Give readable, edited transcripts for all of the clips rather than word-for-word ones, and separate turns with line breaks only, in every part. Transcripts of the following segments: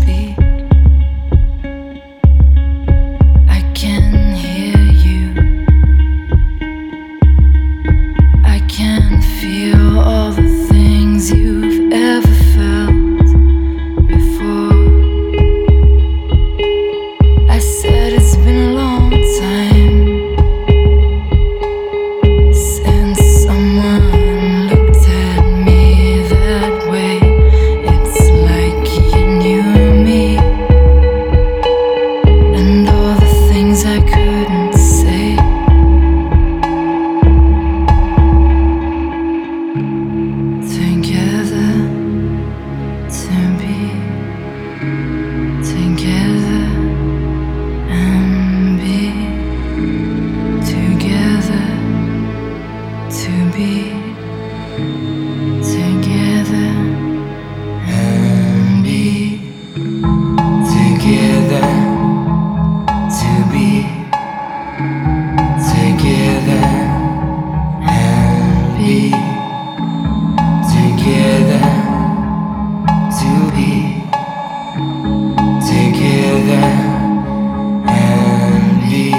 speak. I can hear you. I can feel all the things you've ever felt before. I said it's been a long time since someone looked at me that way. It's like you knew me, and all the things I couldn't say. Together to be together and be together to be together and be together to be together and be together to be together and be.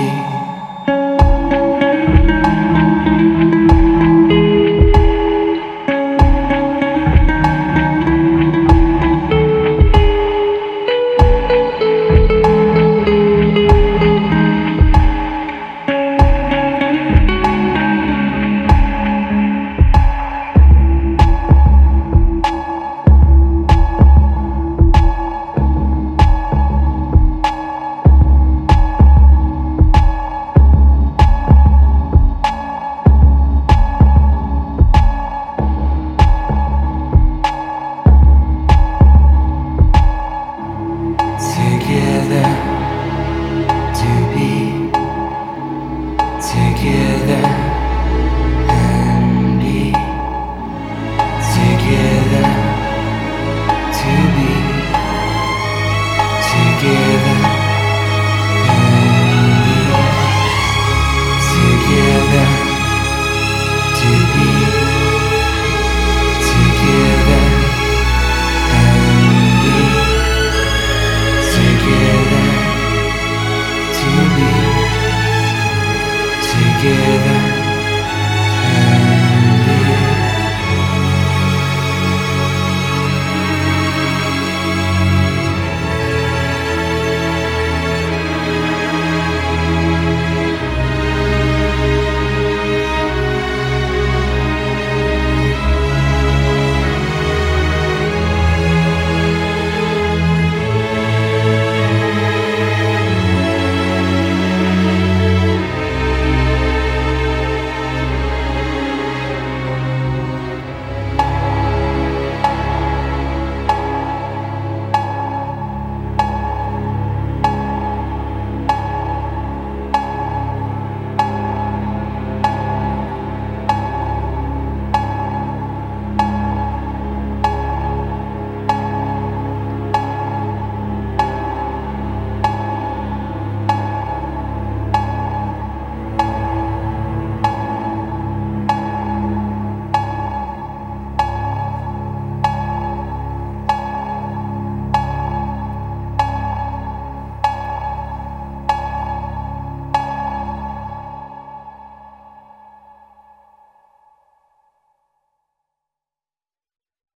Together